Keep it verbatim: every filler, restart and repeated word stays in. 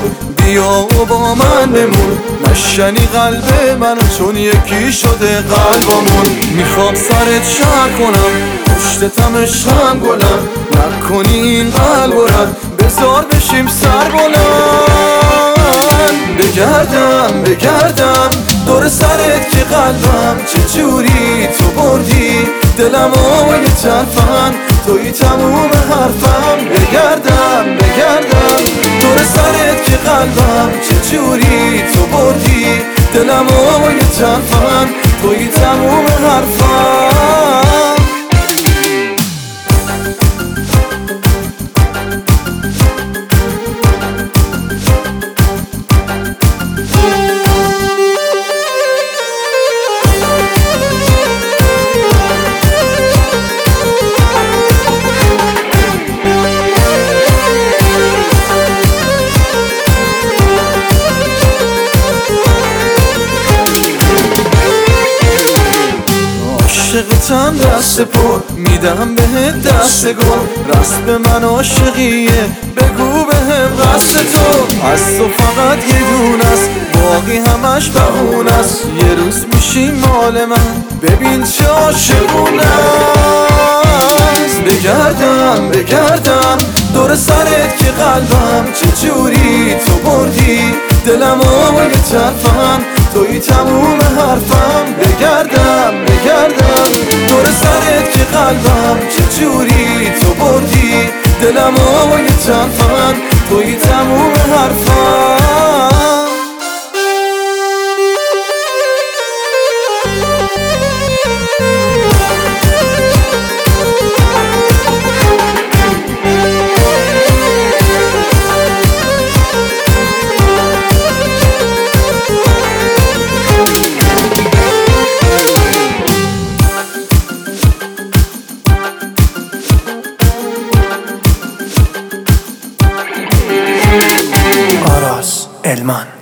بیا و با من بمون، نشنی قلب منو چون یکی شده قلبمون. میخوام سرت شهر کنم، پشتتم عشقم گلم، نکنی این قلب رد بذار بشیم سر بلند. بگردم بگردم دور سرت که قلبم چه جوری تو بردی دلم و یه طرفم توی تموم حرفم. بگردم بگردم دور سرت که قلبم چه جوری تو بردی دلم و یه طرفم توی تموم حرفم. عاشقتم دست پر میدم بهت دست گل، رسم من عاشقیه بگو بهم قصد تو. از تو فقط یه دونست باقی همش بهونست، یه روز میشی مال من ببین چه عاشقونست. بگردم بگردم دور سرت که قلبم چه جوری تو بردی دلم و یه طرفم توی تموم حرفم. بگردم بگردم دور سرت که قلبم چه جوری تو بردی دلم و یه طرفم توی تموم حرفم. Elman.